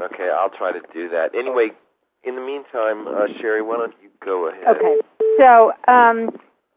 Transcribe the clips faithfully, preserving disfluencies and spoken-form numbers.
Okay, I'll try to do that. Anyway, in the meantime, uh, Sherry, why don't you go ahead? Okay. So, um,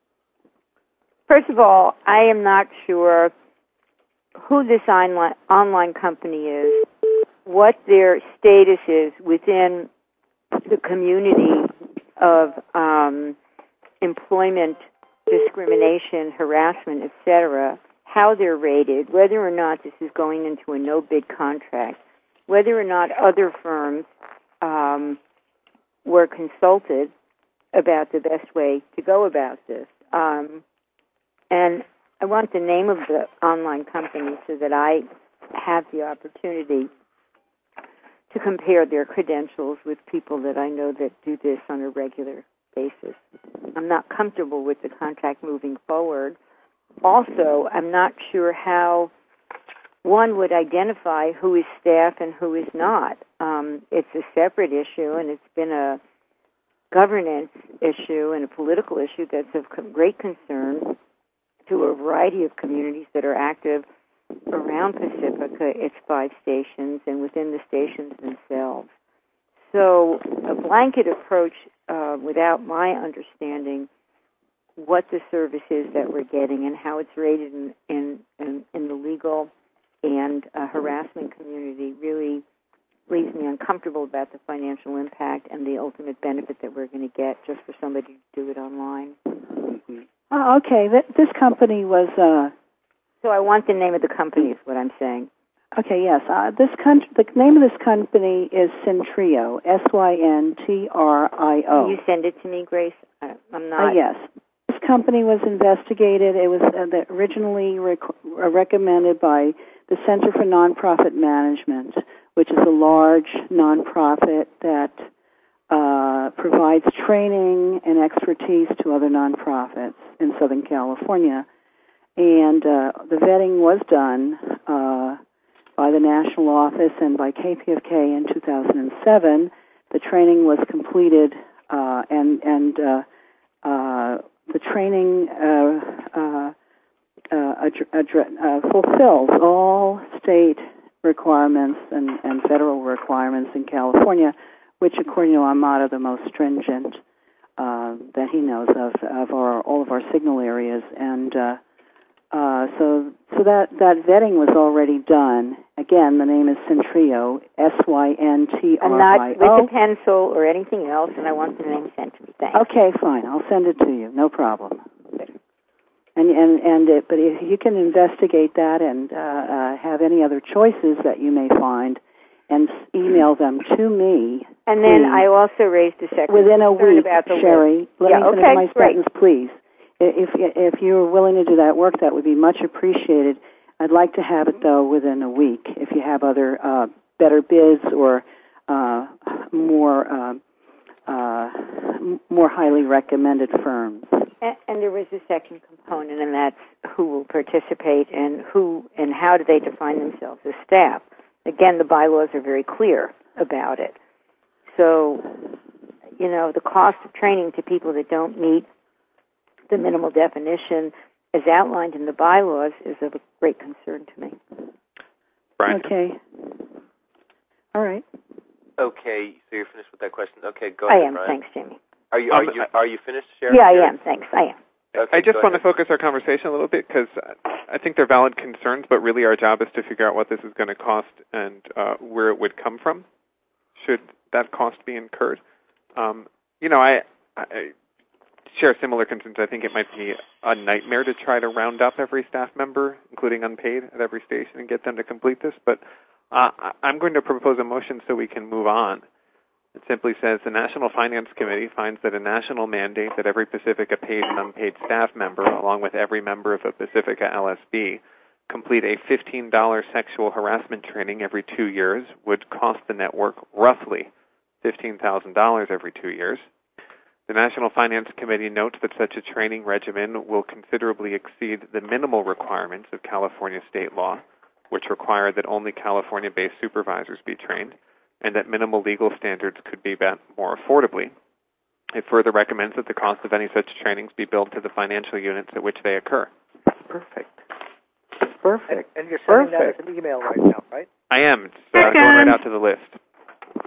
first of all, I am not sure who this online, online company is, what their status is within the community of um, employment discrimination, harassment, et cetera, how they're rated, whether or not this is going into a no-bid contract, whether or not other firms um, were consulted about the best way to go about this. Um, and I want the name of the online company so that I have the opportunity to compare their credentials with people that I know that do this on a regular basis. I'm not comfortable with the contract moving forward. Also, I'm not sure how one would identify who is staff and who is not. Um, it's a separate issue, and it's been a governance issue and a political issue that's of great concern to a variety of communities that are active around Pacifica, its five stations, and within the stations themselves. So a blanket approach uh, without my understanding what the service is that we're getting and how it's rated in, in, in, in the legal and uh, harassment community really leaves me uncomfortable about the financial impact and the ultimate benefit that we're going to get just for somebody to do it online. Oh, okay. Th- this company was... Uh... So I want the name of the company is what I'm saying. Okay, yes. Uh, this con- the name of this company is Syntrio, S Y N T R I O. Can you send it to me, Grace? I, I'm not... Uh, yes. This company was investigated. It was uh, originally rec- recommended by the Center for Nonprofit Management, which is a large nonprofit that uh, provides training and expertise to other nonprofits in Southern California. And uh, the vetting was done uh, by the national office and by K P F K in two thousand seven. The training was completed, uh, and and uh, uh, the training uh, uh, uh, ad- ad- uh, fulfills all state requirements and, and federal requirements in California, which, according to Ahmad, are the most stringent uh, that he knows of of our all of our signal areas. And uh, uh, so, so that that vetting was already done. Again, the name is Syntrio, S Y N T R I O. I'm not with a pencil or anything else, and I want the name sent to me. Thanks. Okay, fine. I'll send it to you. No problem. And and and it, but if you can investigate that and uh, uh, have any other choices that you may find, and email them to me. And then please. I also raised a second within a week, about the Sherry. Let yeah, me finish okay, my great. sentence, please. If if you're willing to do that work, that would be much appreciated. I'd like to have it though within a week. If you have other uh, better bids or uh, more uh, uh, more highly recommended firms. And, and there was a second component, and that's who will participate and who and how do they define themselves as staff. Again, the bylaws are very clear about it. So, you know, the cost of training to people that don't meet the minimal definition as outlined in the bylaws is of a great concern to me. Brian? Okay. All right. Okay, so you're finished with that question. Okay, go I ahead, am. Brian. Thanks, Jamie. Are you are Um, you are you finished, Sharon? Yeah, I am. Thanks. I am. Okay, I just go want to ahead. focus our conversation a little bit because I think they're valid concerns, but really our job is to figure out what this is going to cost and uh, where it would come from, should that cost be incurred. Um, you know, I, I share similar concerns. I think it might be a nightmare to try to round up every staff member, including unpaid, at every station and get them to complete this, but uh, I'm going to propose a motion so we can move on. It simply says the National Finance Committee finds that a national mandate that every Pacifica paid and unpaid staff member, along with every member of a Pacifica L S B, complete a fifteen dollars sexual harassment training every two years would cost the network roughly fifteen thousand dollars every two years. The National Finance Committee notes that such a training regimen will considerably exceed the minimal requirements of California state law, which require that only California-based supervisors be trained, and that minimal legal standards could be met more affordably. It further recommends that the cost of any such trainings be billed to the financial units at which they occur. Perfect. Perfect. And, and you're sending Perfect. that as an email right now, right? I am. It's uh, going right out to the list.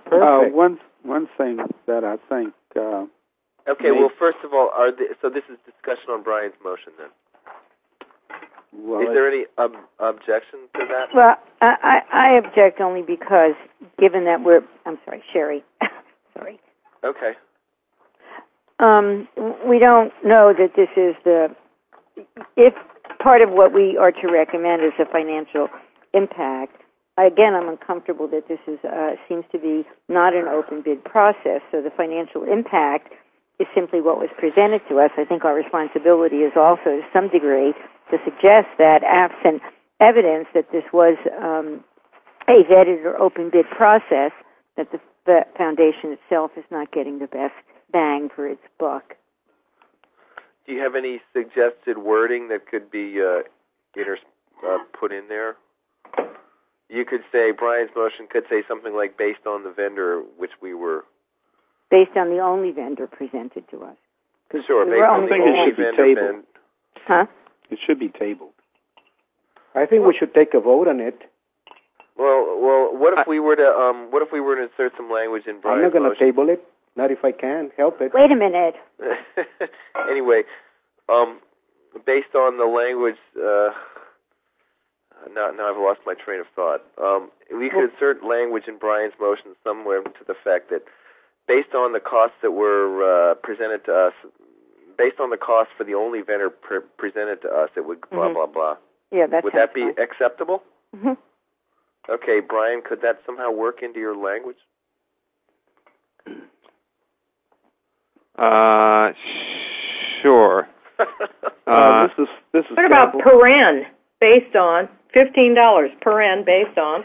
Uh, one one thing that I think. Uh, okay. Well, first of all, are the, so this is discussion on Brian's motion then. Well, is there any ob- objection to that? Well, I, I, I object only because, given that we're, I'm sorry, Sherry, sorry. Okay. Um, we don't know that this is the, if part of what we are to recommend is the financial impact. Again, I'm uncomfortable that this is uh, seems to be not an open bid process, so the financial impact is simply what was presented to us. I think our responsibility is also, to some degree, to suggest that absent evidence that this was um, a vetted or open bid process, that the, the foundation itself is not getting the best bang for its buck. Do you have any suggested wording that could be uh, inter- uh, put in there? You could say, Brian's motion could say something like, based on the vendor which we were... Based on the only vendor presented to us. Sure, we based on the think only it should be vendor... tabled. Vend- huh? It should be tabled. I think we should take a vote on it. Well, well, what if we were to, um, what if we were to insert some language in Brian's I'm not going to motion? table it. Not if I can help it. Wait a minute. Anyway, um, based on the language, uh, now, now I've lost my train of thought. Um, we could insert language in Brian's motion somewhere to the fact that, based on the costs that were uh, presented to us, based on the cost for the only vendor pre- presented to us, it would blah mm-hmm. blah blah. Yeah, that would that be fine. acceptable? Mm-hmm. Okay, Brian, could that somehow work into your language? Uh, sure. Uh, Uh, this is this is. What about Campbell. per N, based on, fifteen dollars per N based on?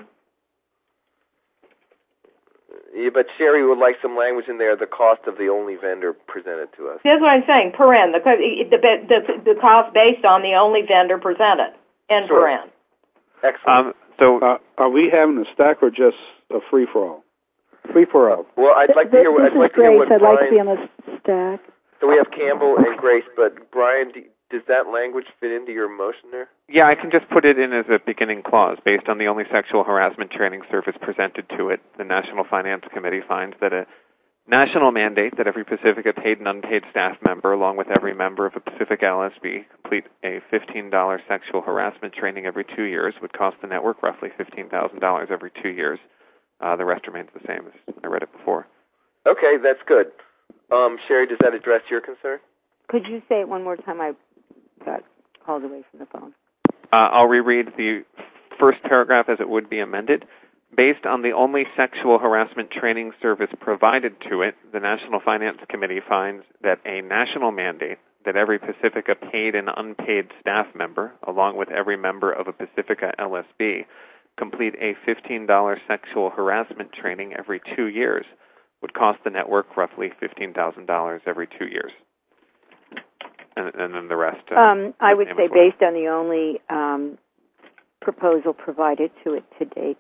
Yeah, but Sherry would like some language in there, the cost of the only vendor presented to us. That's what I'm saying, per N, the, the, the, the cost based on the only vendor presented, N Sure. per N. Excellent. um, so Uh, are we having a stack or just a free for all? Free for all. Well, I'd like to hear what This I'd like is to hear Grace. what I'd like to be on Brian. the stack. So we have Campbell and Grace, but Brian, do, does that language fit into your motion there? yeah, I can just put it in as a beginning clause. Based on the only sexual harassment training service presented to it, the National Finance Committee finds that a national mandate that every Pacifica paid and unpaid staff member, along with every member of a Pacifica L S B, complete a fifteen dollars sexual harassment training every two years would cost the network roughly fifteen thousand dollars every two years. Uh, the rest remains the same as I read it before. Okay, that's good. Um, Sherry, does that address your concern? Could you say it one more time? I got called away from the phone. Uh, I'll reread the first paragraph as it would be amended. Based on the only sexual harassment training service provided to it, the National Finance Committee finds that a national mandate that every Pacifica paid and unpaid staff member, along with every member of a Pacifica L S B, complete a fifteen dollars sexual harassment training every two years would cost the network roughly fifteen thousand dollars every two years. And, and then the rest. Uh, Um, I would same say as well. based on the only um, proposal provided to it to date.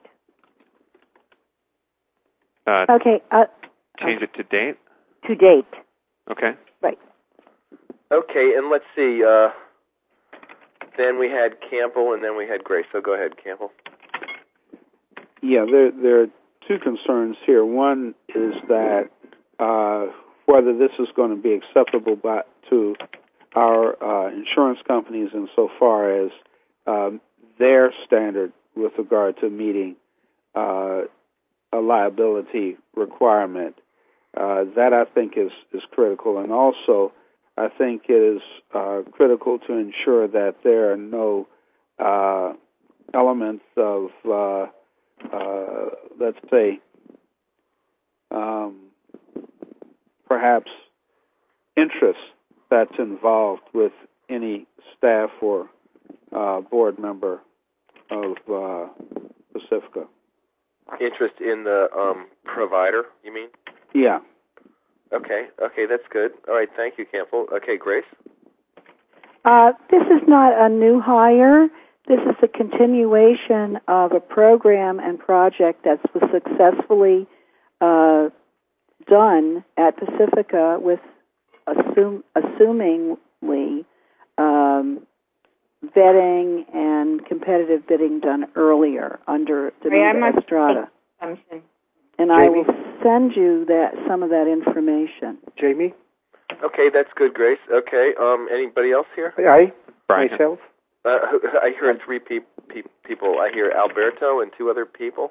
Uh, Okay. Uh, change it to date. To date, Okay. right. Okay, and let's see. Uh, then we had Campbell, and then we had Grace. So go ahead, Campbell. Yeah, there there are two concerns here. One is that uh, whether this is going to be acceptable by, to our uh, insurance companies insofar as um, their standard with regard to meeting uh, a liability requirement. Uh, that I think is, is critical, and also I think it is uh, critical to ensure that there are no uh, elements of uh, Uh, let's say, um, perhaps interest that's involved with any staff or uh, board member of uh, Pacifica. Interest in the um, provider, you mean? Yeah. Okay, okay, that's good. All right, thank you, Campbell. Okay, Grace? uh, this is not a new hire. This is a continuation of a program and project that was successfully uh, done at Pacifica with assume, assumingly um, vetting and competitive bidding done earlier under Ray, I Dominga must Estrada. assumption. And I will send you that some of that information. Jamie? Okay, that's good, Grace. Okay, um, anybody else here? I, Brian. myself. Uh, I hear three pe- pe- people. I hear Alberto and two other people.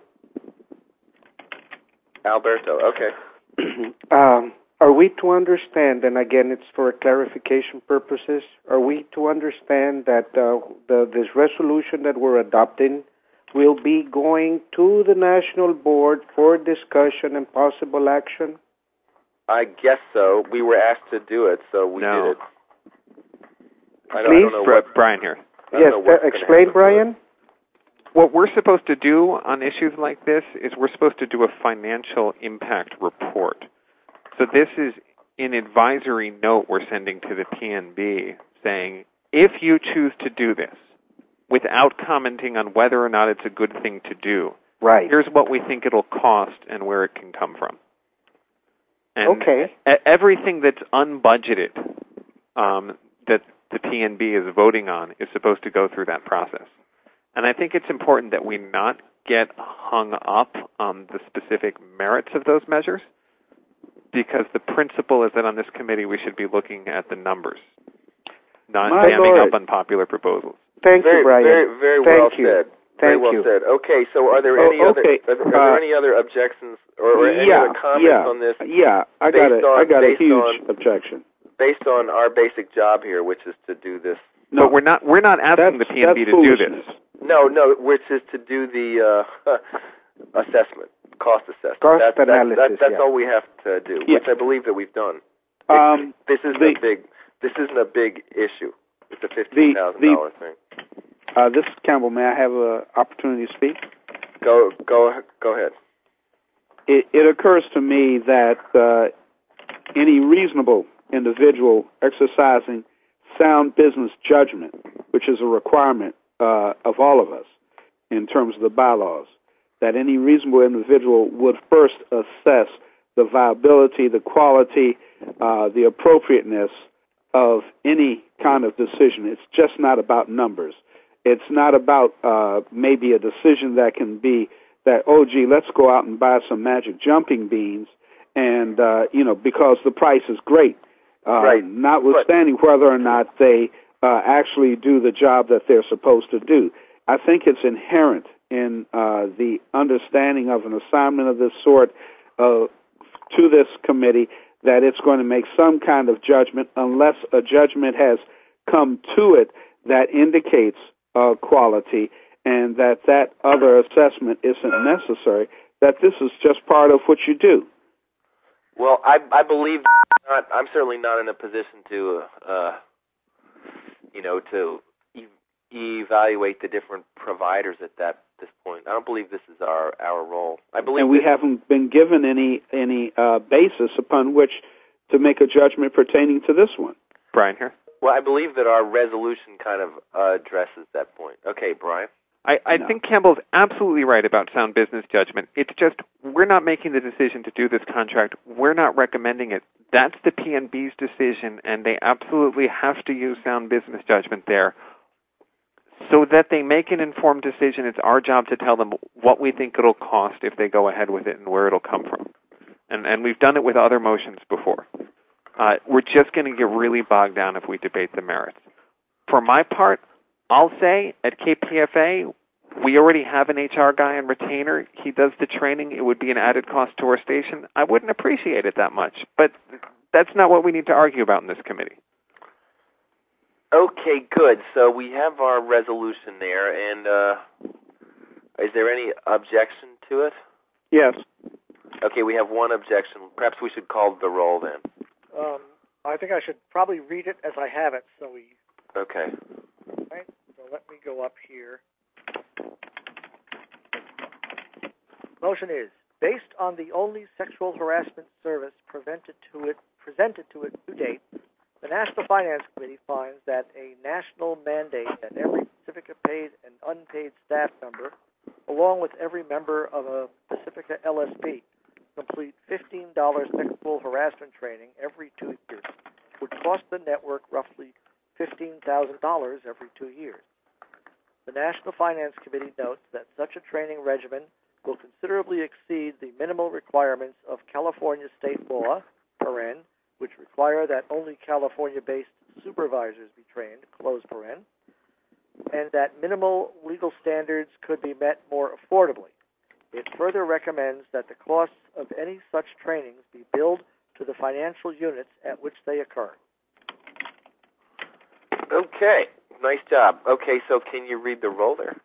Alberto, okay. um, are we to understand, and again, it's for clarification purposes, are we to understand that uh, the, this resolution that we're adopting will be going to the National Board for discussion and possible action? I guess so. We were asked to do it, so we No. did it. I don't, Please? I don't know Bri- what, Brian here. I don't Yes, know what's uh, gonna explain, happen. Brian. What we're supposed to do on issues like this is we're supposed to do a financial impact report. So this is an advisory note we're sending to the P N B saying, if you choose to do this without commenting on whether or not it's a good thing to do, Right. here's what we think it'll cost and where it can come from. And Okay. e- everything that's unbudgeted um, that the P N B is voting on is supposed to go through that process. And I think it's important that we not get hung up on the specific merits of those measures, because the principle is that on this committee we should be looking at the numbers, not My jamming Lord. up on popular proposals. Thank very, you, Brian. Very, very Thank well you. said. Very Thank well you. said. Okay, so are there Oh, any other okay. are, there- are Uh, there any other objections or, or any yeah, other comments yeah, on this Yeah, I got based a, on- I got a based huge on- objection. based on our basic job here, which is to do this? No, But we're not we're not asking the that's, P N B that's to do foolishness. this. No, no, which is to do the uh, assessment, cost assessment. Cost that's, that's, analysis, That's, that's yeah. all we have to do, Yeah. which I believe that we've done. Um, this isn't the- a big. This isn't a big issue. It's a fifteen thousand dollar thing. Uh, this is Campbell. May I have an opportunity to speak? Go, go, go ahead. It, it occurs to me that uh, any reasonable individual exercising sound business judgment, which is a requirement uh, of all of us in terms of the bylaws, that any reasonable individual would first assess the viability, the quality, uh, the appropriateness of any kind of decision. It's just not about numbers. It's not about uh, maybe a decision that can be that, oh, gee, let's go out and buy some magic jumping beans, and, uh, you know, because the price is great, uh, right. notwithstanding but, whether or not they uh, actually do the job that they're supposed to do. I think it's inherent in uh, the understanding of an assignment of this sort uh, to this committee that it's going to make some kind of judgment, unless a judgment has come to it that indicates uh, quality and that that other assessment isn't necessary, that this is just part of what you do. Well, I, I believe not. I'm certainly not in a position to, uh, you know, to e- evaluate the different providers at that this point. I don't believe this is our, our role. I believe, and we this, haven't been given any any uh, basis upon which to make a judgment pertaining to this one. Brian here. Well, I believe that our resolution kind of uh, addresses that point. Okay, Brian. I, I No. think Campbell's absolutely right about sound business judgment. It's just we're not making the decision to do this contract. We're not recommending it. That's the P N B's decision, and they absolutely have to use sound business judgment there so that they make an informed decision. It's our job to tell them what we think it'll cost if they go ahead with it and where it'll come from. And, and we've done it with other motions before. Uh, we're just going to get really bogged down if we debate the merits. For my part, I'll say at K P F A, we already have an H R guy and retainer. He does the training. It would be an added cost to our station. I wouldn't appreciate it that much, but that's not what we need to argue about in this committee. Okay, good. So we have our resolution there, and uh, is there any objection to it? Yes. Okay, we have one objection. Perhaps we should call the roll then. Um, I think I should probably read it as I have it. So we, Okay. right? So let me go up here. Motion is based on the only sexual harassment service prevented to it presented to it to date. The National Finance Committee finds that a national mandate that every Pacifica paid and unpaid staff member, along with every member of a Pacifica L S P, complete fifteen dollars sexual harassment training every two years, would cost the network roughly fifteen thousand dollars every two years. The National Finance Committee notes that such a training regimen will considerably exceed the minimal requirements of California state law, paren, which require that only California-based supervisors be trained, close paren, and that minimal legal standards could be met more affordably. It further recommends that the costs of any such trainings be billed to the financial units at which they occur. Okay, nice job. Okay, so can you read the roll there?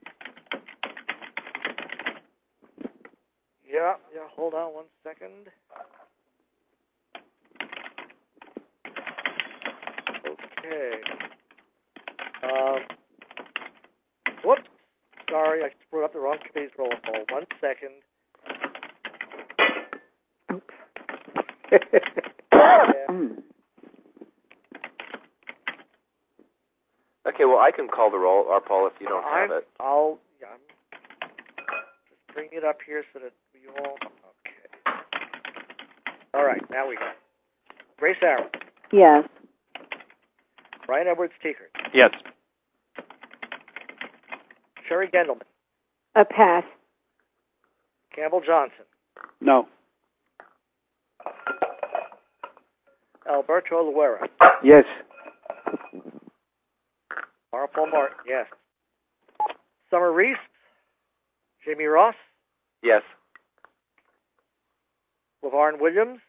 Yeah, yeah, hold on one second. Okay. Um, whoops. Sorry, I brought up the wrong committee's roll call. One second. Yeah. Okay, well, I can call the roll, or Paul, if you don't have I'm, it. I'll yeah, I'm just bring it up here so that we all. Okay. All right, now we go. Grace Aaron, Yes. Brian Edwards Teekert, Yes. Sherry Gendelman, A pass. Campbell Johnson, No. Alberto Luera, Yes. Mara Paul Martin, yes. Summer Reese, Jamie Ross, Yes. LaVarn Williams,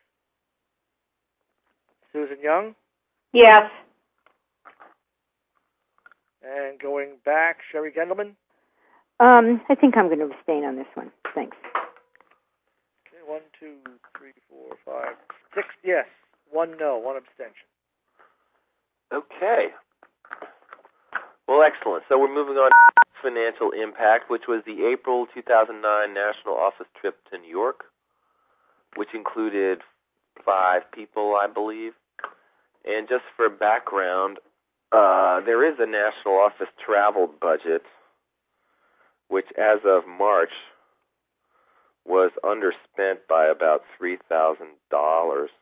Susan Young, Yes. and going back, Sherry Gendelman. Um, I think I'm going to abstain on this one. Thanks. Okay, one, two, three, four, five, six yes, one no, one abstention. Okay. Well, excellent. So we're moving on to financial impact, which was the April two thousand nine national office trip to New York, which included five people, I believe. And just for background, uh, there is a national office travel budget, which as of March was underspent by about three thousand dollars.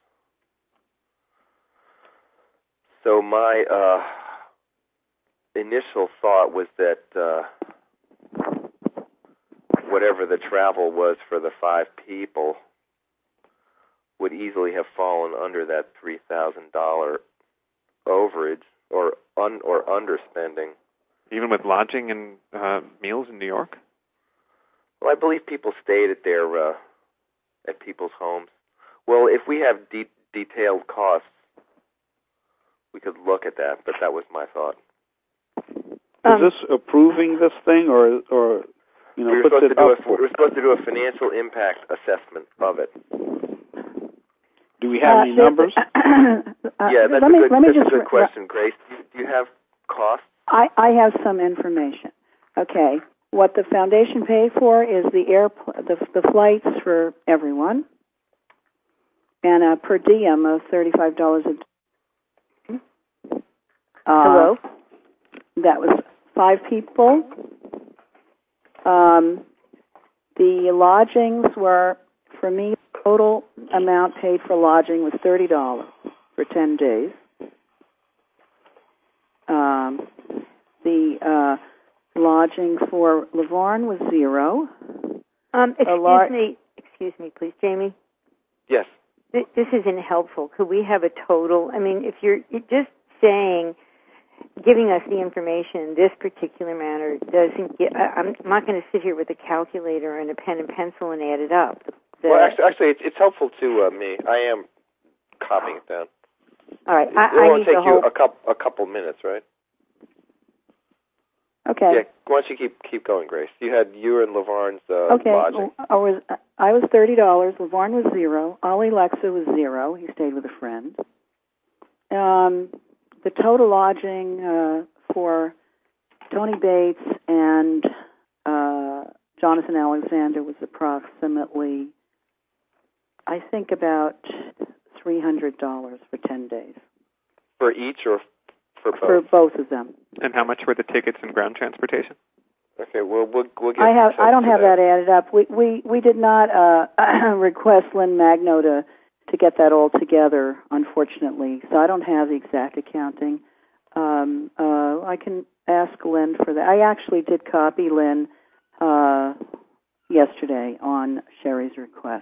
So my uh, initial thought was that uh, whatever the travel was for the five people would easily have fallen under that three thousand dollars overage or un, or underspending. Even with lodging and uh, meals in New York? Well, I believe people stayed at their uh, at people's homes. Well, if we have de- detailed costs, we could look at that, but that was my thought. Um, Is this approving this thing, or or you know we were puts supposed it to do up a, for? we were supposed to do a financial impact assessment of it. Do we have Uh, any there- numbers? uh, Yeah, that's let a me good, let me that's just a good re- question, Grace. Do you, do you have costs? I, I have some information. Okay, what the foundation paid for is the air the the flights for everyone, and a per diem of thirty five dollars a day. Uh, Hello? That was five people. Um, the lodgings were, for me, total amount paid for lodging was thirty dollars for ten days. Um, the uh, lodging for LaVarn was zero. Um, excuse lar- me, excuse me, please, Jamie. Yes. Th- This isn't helpful. Could we have a total? I mean, if you're you're just saying, giving us the information in this particular manner doesn't get. I, I'm not going to sit here with a calculator and a pen and pencil and add it up. The, Well, actually, actually it's, it's helpful to uh, me. I am copying it down. all right, It, I, it I won't need take the you whole. a couple a couple minutes, right? Okay. Yeah. Why don't you keep keep going, Grace? You had you and LaVarn's uh, Okay, lodging. I was I was thirty dollars. LaVarn was zero. Ollie Lexa was zero. He stayed with a friend. Um, the total lodging uh, for Tony Bates and uh, Jonathan Alexander was approximately, I think, about three hundred dollars for ten days For each or for both? for both of them. And how much were the tickets and ground transportation? Okay, well, we'll we'll get. I have. some I don't sense have of that added up. We we we did not uh, request Lynn Magno to to get that all together, unfortunately. So I don't have the exact accounting. Um, uh, I can ask Lynn for that. I actually did copy Lynn uh, yesterday on Sherry's request.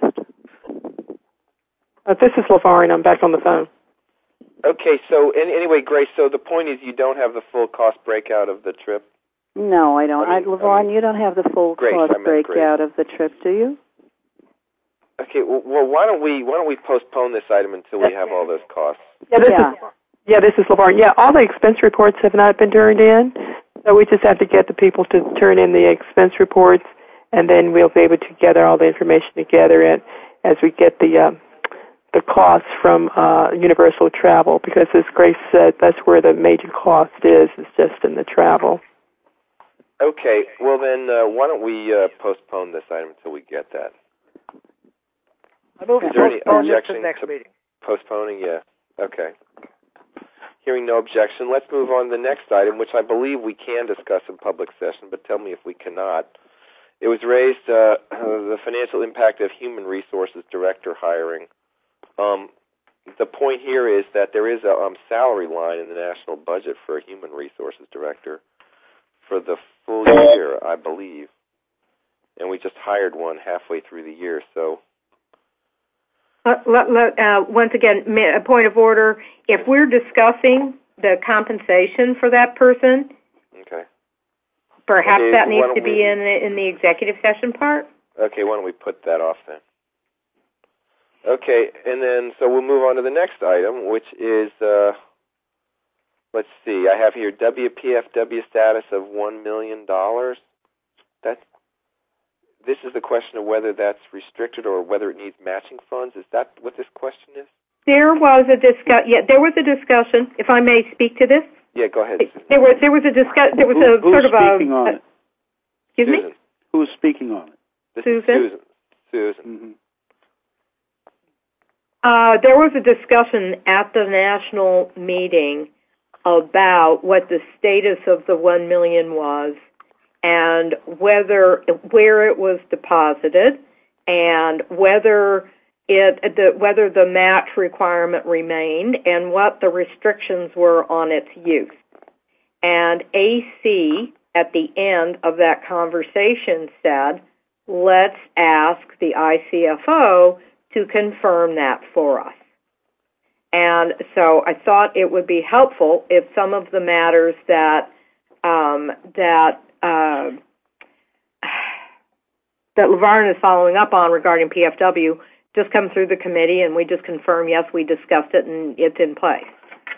Uh, this is LaVarn. I'm back on the phone. Okay, so in, anyway, Grace, so the point is you don't have the full cost breakout of the trip? No, I don't. I mean, I, LaVarn, I mean, you don't have the full Grace, cost I meant breakout Grace. of the trip, do you? Okay, well, well, why don't we why don't we postpone this item until we have all those costs? Yeah, this Yeah. is yeah, this is LaVarn. Yeah, all the expense reports have not been turned in, so we just have to get the people to turn in the expense reports, and then we'll be able to gather all the information together and as we get the um, the costs from uh, Universal Travel, because as Grace said, that's where the major cost is, is just in the travel. Okay, well then, uh, why don't we uh, postpone this item until we get that? I move to Is there any postpone this to objection the next to meeting. postponing? Yeah. Okay. Hearing no objection, let's move on to the next item, which I believe we can discuss in public session, but tell me if we cannot. It was raised, uh, the financial impact of human resources director hiring. Um, the point here is that there is a um, salary line in the national budget for a human resources director for the full year, I believe. And we just hired one halfway through the year, so... Uh, let, let, uh, once again, a point of order. If we're discussing the compensation for that person, Okay. perhaps Okay, that why needs don't to be we- in the, in the executive session part. Okay, why don't we put that off then? Okay, and then, so we'll move on to the next item, which is, uh, let's see, I have here W P F W status of one million dollars. That's, this is the question of whether that's restricted or whether it needs matching funds. Is that what this question is? There was a discuss. Yeah, there was a discussion. If I may speak to this, Yeah, go ahead. there was there was a discuss. There was Who- a who's sort of a. speaking on a it? excuse Susan. me. Who's speaking on it? This Susan? is Susan. Susan. Mm-hmm. Uh, there was a discussion at the national meeting about what the status of the one million was, and whether where it was deposited, and whether it the whether the match requirement remained, and what the restrictions were on its use. And A C at the end of that conversation said, "Let's ask the I C F O to confirm that for us." And so I thought it would be helpful if some of the matters that um, that uh, that LaVarn is following up on regarding P F W just come through the committee and we just confirm, yes, we discussed it and it's in place.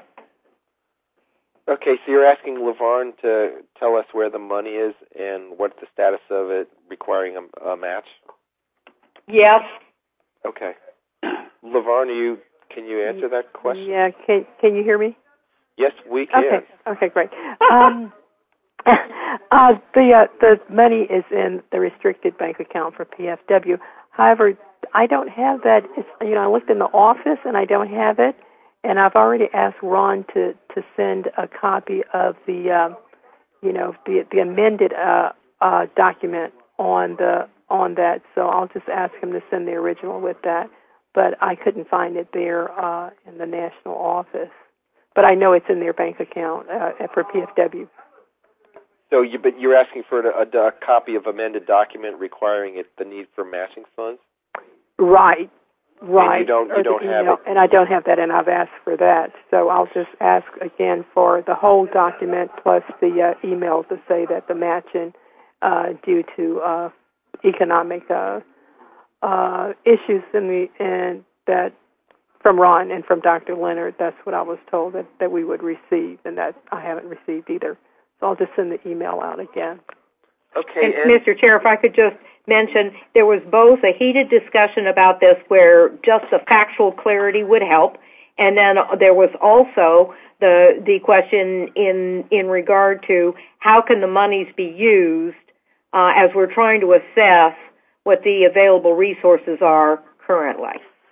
Okay, so you're asking LaVarn to tell us where the money is and what's the status of it requiring a, a match? Yes. Okay. LaVarn, are you, can you answer that question? Yeah, can can you hear me? Yes, we can. Okay, okay, great. Um, uh, the uh, the money is in the restricted bank account for P F W. However, I don't have that. It's, you know, I looked in the office and I don't have it, and I've already asked Ron to, to send a copy of the, uh, you know, the the amended uh, uh, document on the on that. So I'll just ask him to send the original with that. But I couldn't find it there uh, in the national office. But I know it's in their bank account uh, for P F W. So you, but you're asking for a, a, a copy of amended document requiring it the need for matching funds? Right, right. And you don't, you don't have it? And I don't have that, and I've asked for that. So I'll just ask again for the whole document plus the uh, email to say that the matching uh, due to uh, economic uh, uh, issues in the and that from Ron and from Doctor Leonard. That's what I was told that, that we would receive, and that I haven't received either. So I'll just send the email out again. Okay. And, And, Mister Chair, if I could just mention, there was both a heated discussion about this where just the factual clarity would help, and then there was also the the question in in regard to how can the monies be used uh, as we're trying to assess what the available resources are currently.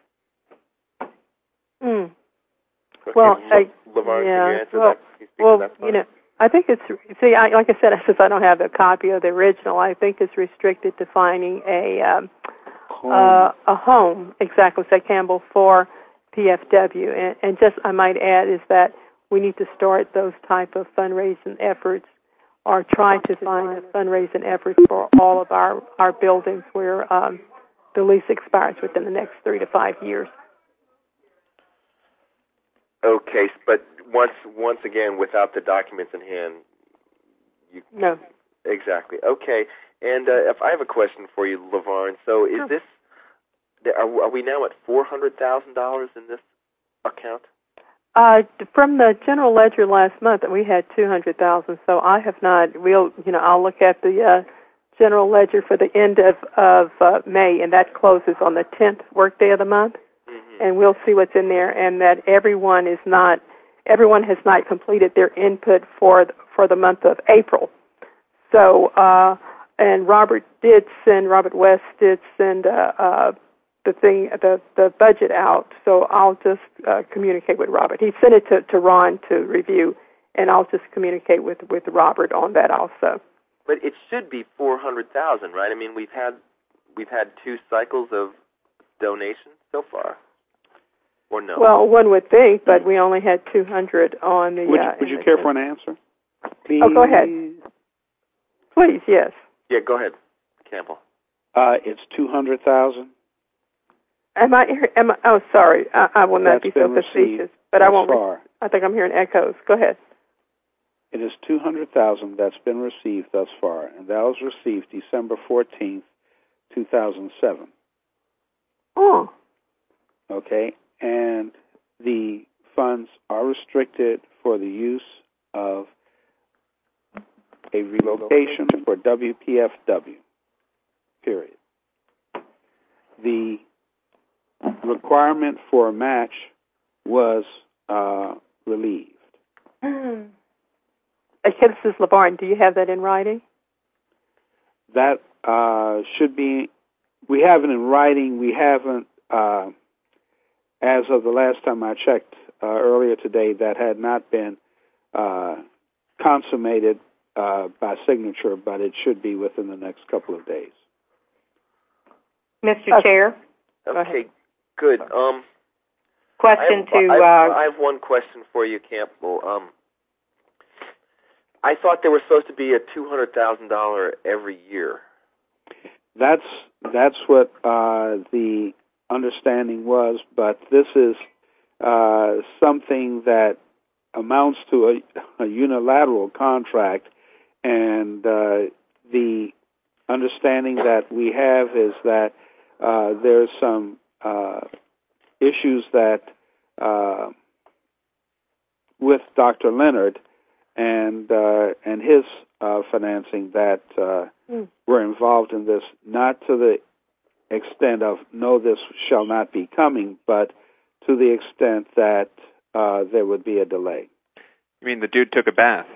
Mm. okay, Well, Le- I, LaVarn, yeah, can you answer well, that? Can you speak well, to that part? you know, I think it's, see, I, like I said, since I don't have a copy of the original, I think it's restricted to finding a um, Home. uh, a home, exactly, say Campbell, for P F W. And, and just, I might add, is that we need to start those type of fundraising efforts are trying to find a fundraising effort for all of our, our buildings where um, the lease expires within the next three to five years. Okay, but once once again, without the documents in hand, you no. Exactly. Okay, and uh, if I have a question for you, LaVarn. So, is Sure. this? Are, are we now at four hundred thousand dollars in this account? Uh, from the general ledger last month, we had two hundred thousand. So I have not. We'll, you know, I'll look at the uh, general ledger for the end of of uh, May, and that closes on the tenth workday of the month. And we'll see what's in there, and that everyone is not, everyone has not completed their input for the, for the month of April. So, uh, and Robert did send, Robert West did send uh, uh, the thing, the the budget out. So I'll just uh, communicate with Robert. He sent it to, to Ron to review, and I'll just communicate with, with Robert on that also. But it should be four hundred thousand, right? I mean, we've had we've had two cycles of donations so far. Or no? Well, one would think, but we only had two hundred on the... Would you, uh, would you care for an answer? Please. Oh, go ahead. Please, yes. Yeah, go ahead, Campbell. Uh, it's two hundred thousand. Am I, am I... Oh, sorry. I, I will not That's be so been facetious, but I won't... Far. I think I'm hearing echoes. Go ahead. It is two hundred thousand that's been received thus far, and that was received December fourteenth, two thousand seven. Oh. Okay, and the funds are restricted for the use of a relocation for W P F W, period. The requirement for a match was uh, relieved. Mm. Okay, this is LaVarn. Do you have that in writing? That uh, should be, we have it in writing. We haven't, uh, as of the last time I checked uh, earlier today, that had not been uh, consummated uh, by signature, but it should be within the next couple of days. Mister Okay. Chair, Okay, good. Um, question I have, to... I, have, Uh, I have one question for you, Campbell. Um, I thought there was supposed to be a two hundred thousand dollars every year. That's that's what uh, the understanding was, but this is uh, something that amounts to a, a unilateral contract, and uh, the understanding that we have is that uh, there's some uh, issues that uh, with Doctor Leonard and uh, and his uh, financing that uh, mm. were involved in this, not to the extent of no, this shall not be coming, but to the extent that uh, there would be a delay. You mean the dude took a bath?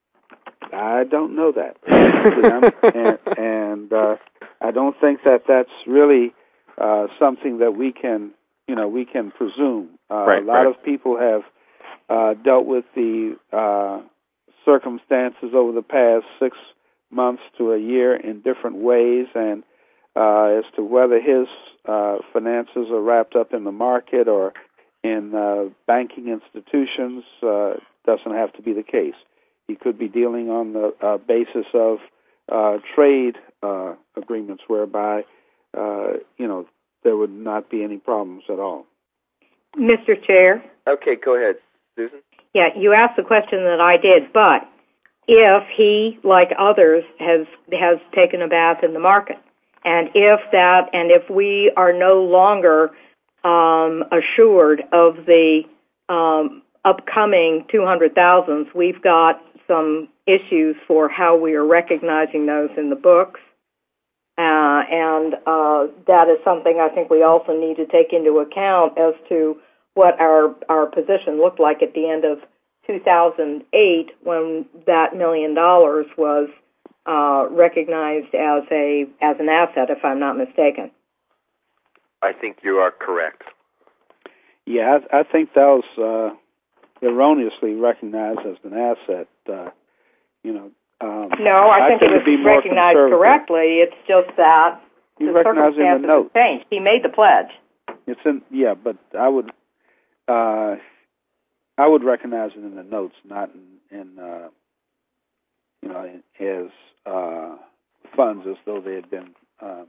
I don't know that, and, and uh, I don't think that that's really uh, something that we can, you know, we can presume. Uh, right, a lot right. of people have uh, dealt with the uh, circumstances over the past six months to a year in different ways, and uh, as to whether his uh, finances are wrapped up in the market or in uh, banking institutions uh, doesn't have to be the case. He could be dealing on the uh, basis of uh, trade uh, agreements whereby, uh, you know, there would not be any problems at all. Mister Chair? Okay, go ahead, Susan. Yeah, you asked the question that I did, but if he, like others, has has taken a bath in the market, and if that, and if we are no longer um, assured of the um, upcoming two hundred thousands, we've got some issues for how we are recognizing those in the books, uh, and uh, that is something I think we also need to take into account as to what our our position looked like at the end of two thousand eight when that million dollars was uh, recognized as a as an asset, if I'm not mistaken. I think you are correct. Yeah, I, I think that was uh, erroneously recognized as an asset. Uh, you know, um, no, I, I think it was be recognized correctly. It's just that you the recognize it in the note. Changed. He made the pledge. It's in yeah, but I would uh, I would recognize it in the notes, not in, in uh, you know, his uh, funds as though they had been, um,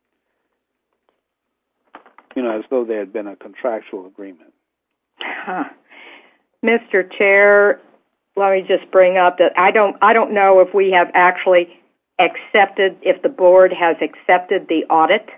you know, as though there had been a contractual agreement. Huh. Mister Chair, let me just bring up that I don't I don't know if we have actually accepted, if the board has accepted the audit,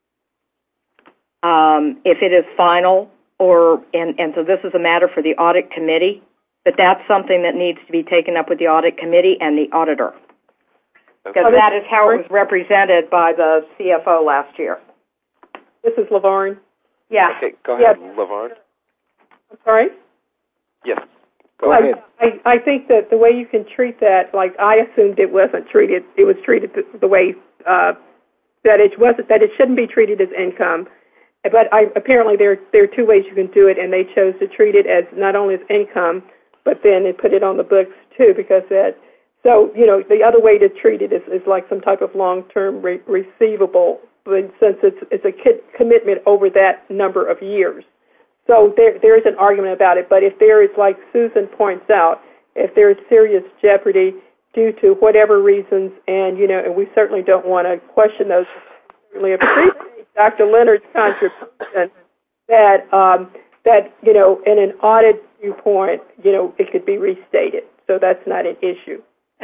um, if it is final, or and, and so this is a matter for the audit committee, but that's something that needs to be taken up with the audit committee and the auditor. Because Okay. that is how it was represented by the C F O last year. This is LaVarn. Yeah. Okay, go ahead, Yes. LaVarn. I'm sorry? Yes, go I, ahead. I, I think that the way you can treat that, like I assumed it wasn't treated, it was treated the, the way uh, that it wasn't, that it shouldn't be treated as income. But I, apparently there there are two ways you can do it, and they chose to treat it as not only as income, but then they put it on the books too, because that. So you know the other way to treat it is, is like some type of long-term re- receivable, but since it's it's a ki- commitment over that number of years. So there there is an argument about it. But if there is, like Susan points out, if there is serious jeopardy due to whatever reasons, and you know, and we certainly don't want to question those. Certainly appreciate Doctor Leonard's contribution that um, that you know, in an audit viewpoint, you know, it could be restated. So that's not an issue.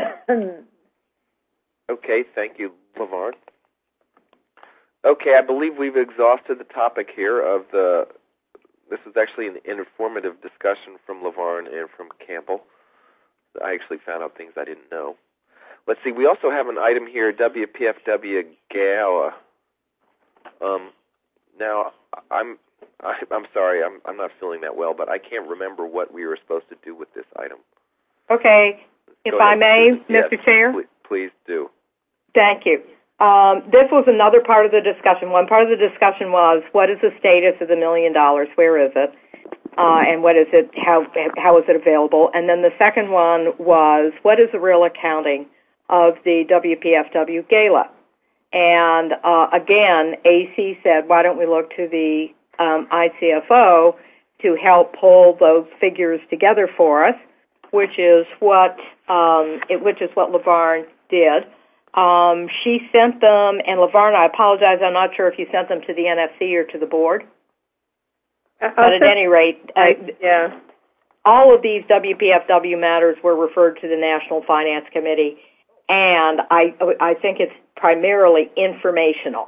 Okay, thank you, LaVarn. Okay, I believe we've exhausted the topic here of the, this is actually an informative discussion from LaVarn and from Campbell. I actually found out things I didn't know. Let's see, we also have an item here, W P F W Gala. Um, now, I'm I, I'm sorry, I'm I'm not feeling that well, but I can't remember what we were supposed to do with this item. Okay. If Go I ahead, may, Susan. Mister Yes, Chair? Please, please do. Thank you. Um, this was another part of the discussion. One part of the discussion was, what is the status of the million dollars? Where is it? Uh, and what is it? How how is it available? And then the second one was, what is the real accounting of the W P F W Gala? And uh, again, A C said, why don't we look to the um, I C F O to help pull those figures together for us, which is what um, it, which is what LaVarn did. Um, she sent them, and LaVarn, I apologize, I'm not sure if you sent them to the N F C or to the board. I'll But at send- any rate, uh, yeah. all of these W P F W matters were referred to the National Finance Committee, and I, I think it's primarily informational.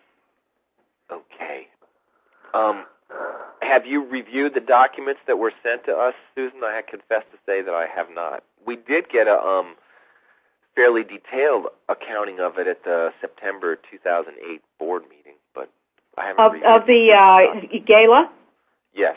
Okay. Um, have you reviewed the documents that were sent to us, Susan? I confess to say that I have not. We did get a um, fairly detailed accounting of it at the September two thousand eight board meeting, but I haven't Of, reviewed of the uh, gala? Yes.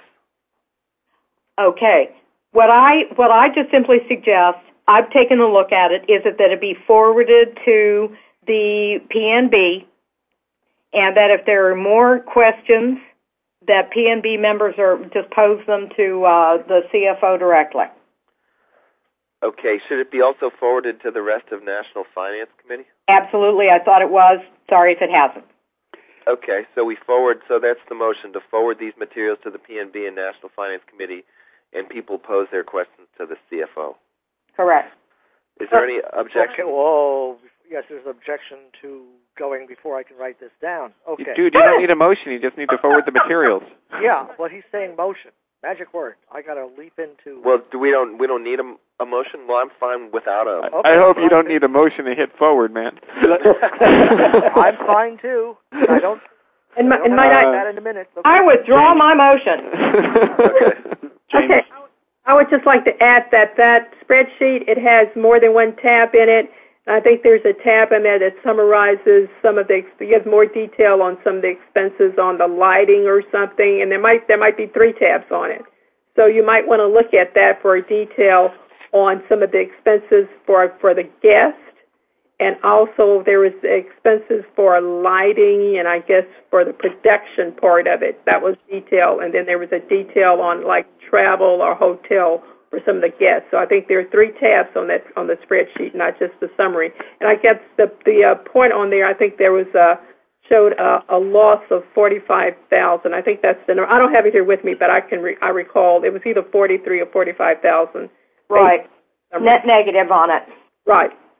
Okay. What I what I just simply suggest, I've taken a look at it, is it that it be forwarded to the P N B, and that if there are more questions, that P N B members are just pose them to uh, the C F O directly. Okay. Should it be also forwarded to the rest of National Finance Committee? Absolutely. I thought it was. Sorry if it hasn't. Okay, so we forward, so that's the motion, to forward these materials to the P N B and National Finance Committee, and people pose their questions to the C F O. Correct. Is there any objection? Okay, whoa. Yes, there's an objection to going before I can write this down. Okay. Dude, you don't need a motion. You just need to forward the materials. Yeah, well, he's saying motion. Magic word. I got to leap into... Well, do we don't we don't need a, a motion? Well, I'm fine without a. Okay, I hope you fine. don't need a motion to hit forward, man. I'm fine, too. I don't... And, my, I don't and have might to I, write that in a minute. Okay. I withdraw my motion. Okay. okay, I would just like to add that that spreadsheet, it has more than one tab in it. I think there's a tab in there that summarizes some of the, you have more detail on some of the expenses on the lighting or something, and there might there might be three tabs on it. So you might want to look at that for a detail on some of the expenses for for the guest, and also there was expenses for lighting, and I guess for the production part of it. That was detail, and then there was a detail on like travel or hotel for some of the guests. So I think there are three tabs on that on the spreadsheet, not just the summary. And I guess the the uh, point on there, I think there was a showed a, a loss of forty-five thousand. I think that's the number. I don't have it here with me, but I can re, I recall it was either forty-three or forty-five thousand. Right. Net negative on it. Right.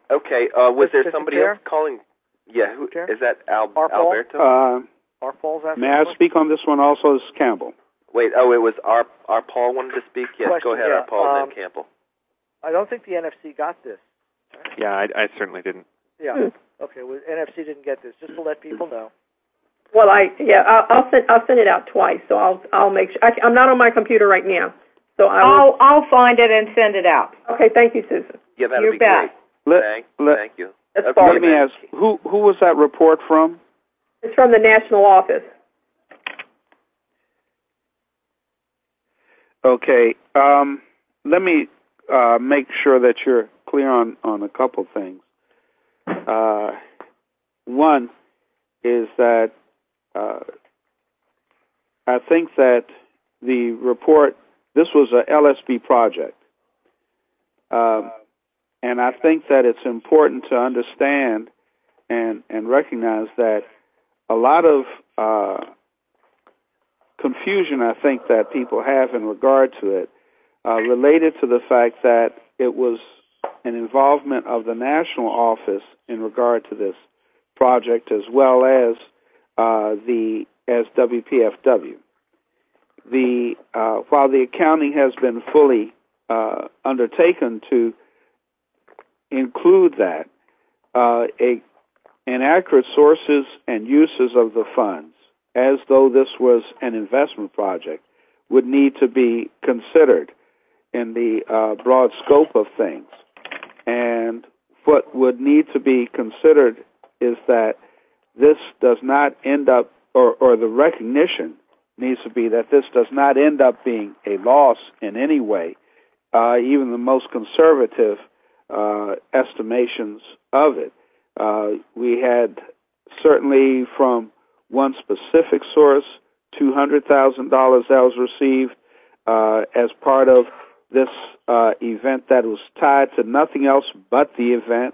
Okay. Uh, was there Mister somebody Chair? else calling? Yeah. Who Chair? is that? Al- Our Paul? Alberto? Uh, Our Paul's asking may I a question? speak on this one also? This is Campbell. Wait. Oh, it was our our Paul wanted to speak. Yes. Question, Go ahead, yeah. our Paul, Um, and then Campbell. I don't think the N F C got this. Yeah, I, I certainly didn't. Yeah. Hmm. Okay. Well, N F C didn't get this. Just to let people know. Well, I yeah, I'll, I'll send I'll send it out twice, so I'll I'll make sure. I, I'm not on my computer right now, so I will. I'll I'll find it and send it out. Okay, thank you, Susan. Yeah, that'd You be bet. great. Let, Thank, let, thank you. That's Okay, fine. let me ask, who who was that report from? It's from the national office. Okay. Um, let me uh, make sure that you're clear on, on a couple things. Uh, one is that uh, I think that the report, this was a L S B project. Um, and I think that it's important to understand and, and recognize that a lot of uh, confusion, I think, that people have in regard to it, uh, related to the fact that it was an involvement of the national office in regard to this project, as well as uh, the as W P F W. The uh, while the accounting has been fully uh, undertaken to include that, uh, a inaccurate sources and uses of the funds, as though this was an investment project, would need to be considered in the uh, broad scope of things. And what would need to be considered is that this does not end up, or, or the recognition needs to be that this does not end up being a loss in any way, uh, even the most conservative uh, estimations of it. Uh, we had certainly from one specific source, two hundred thousand dollars that was received uh, as part of this uh, event that was tied to nothing else but the event.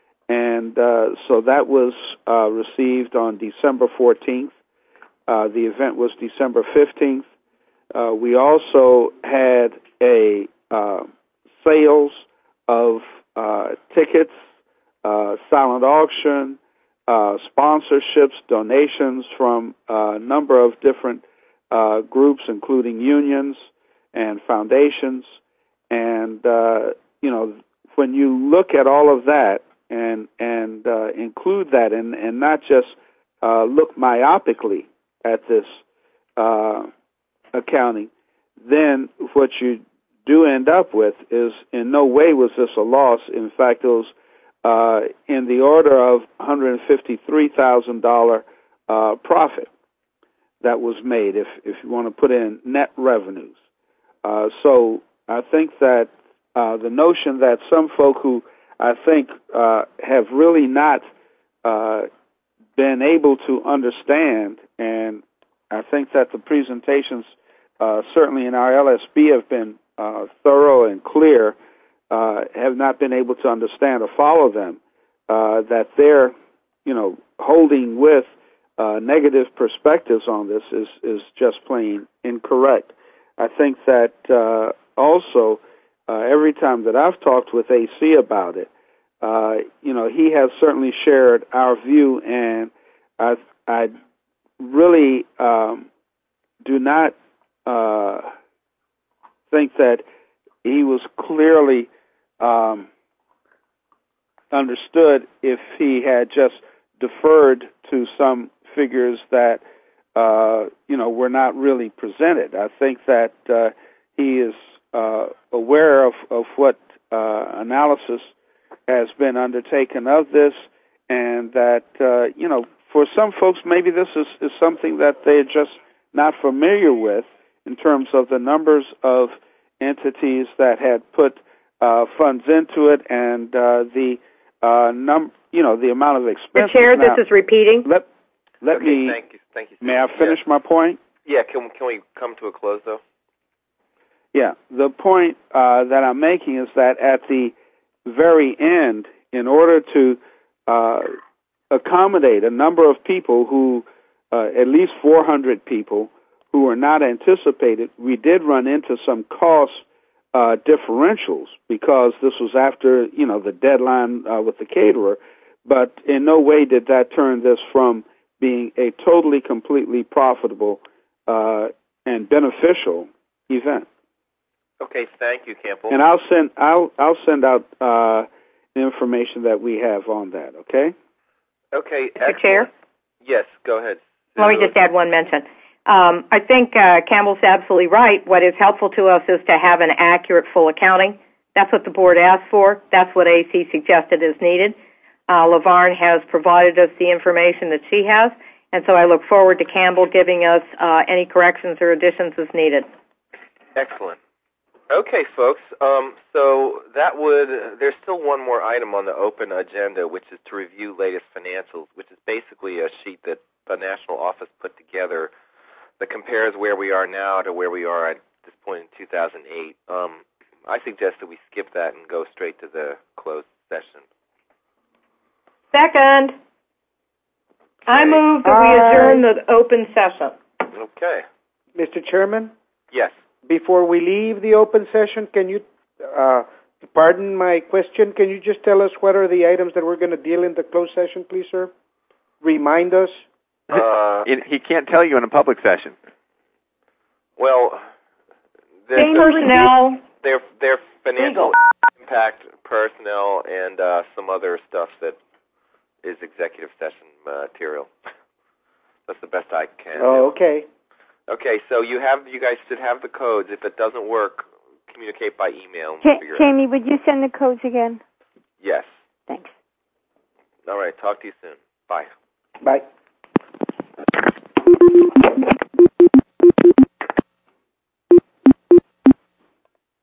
And uh, so that was uh, received on December fourteenth. Uh, the event was December fifteenth. Uh, we also had a uh, sales of uh, tickets, uh, silent auction, uh, sponsorships, donations from a number of different uh, groups, including unions and foundations. And, uh, you know, when you look at all of that and and uh, include that and, and not just uh, look myopically at this uh, accounting, then what you do end up with is in no way was this a loss. In fact, it was uh, in the order of one hundred fifty-three thousand dollars uh, profit that was made, if, if you want to put in net revenues. Uh, so I think that uh, the notion that some folk who I think uh, have really not uh, been able to understand, and I think that the presentations uh, certainly in our L S B have been uh, thorough and clear, uh, have not been able to understand or follow them, uh, that they're, you know, holding with uh, negative perspectives on this is, is just plain incorrect. I think that uh, also uh, every time that I've talked with A C about it, uh, you know, he has certainly shared our view, and I, I really um, do not uh, think that he was clearly um, understood if he had just deferred to some figures that uh, you know were not really presented. I think that uh, he is uh, aware of, of what uh, analysis has been undertaken of this, and that uh, you know for some folks maybe this is, is something that they're just not familiar with in terms of the numbers of entities that had put uh, funds into it and uh, the uh, num you know the amount of expenses. Chair, now, this is repeating. Let let okay, me. Thank you. Thank you. May I finish yeah. my point? Yeah. Can can we come to a close though? Yeah. The point uh, that I'm making is that at the very end, in order to uh, accommodate a number of people who, uh, at least four hundred people who were not anticipated, we did run into some costs uh, differentials because this was after, you know, the deadline uh, with the caterer, but in no way did that turn this from being a totally, completely profitable uh, and beneficial event. Okay, thank you, Campbell. And I'll send I'll I'll send out uh, the information that we have on that. Okay. Okay. Mister Chair? Yes, go ahead. Let me just add one mention. Um, I think uh, Campbell's absolutely right. What is helpful to us is to have an accurate full accounting. That's what the board asked for. That's what A C suggested is needed. Uh, LaVarn has provided us the information that she has, and so I look forward to Campbell giving us uh, any corrections or additions as needed. Excellent. Okay, folks. Um, so that would, there's still one more item on the open agenda, which is to review latest financials, which is basically a sheet that the national office put together that compares where we are now to where we are at this point in two thousand eight. Um, I suggest that we skip that and go straight to the closed session. Second. I move that we adjourn the open session. Okay. Mister Chairman? Yes. Before we leave the open session, can you, uh, pardon my question, can you just tell us what are the items that we're going to deal in the closed session, please, sir? Remind us. Uh, he can't tell you in a public session. Well, Their personnel. Their, their financial impact, personnel, and uh, some other stuff that is executive session material. That's the best I can Oh, do. okay. Okay, so you have, you guys should have the codes. If it doesn't work, communicate by email. And Ja- figure Jamie, it out. would you send the codes again? Yes. Thanks. All right, talk to you soon. Bye. Bye.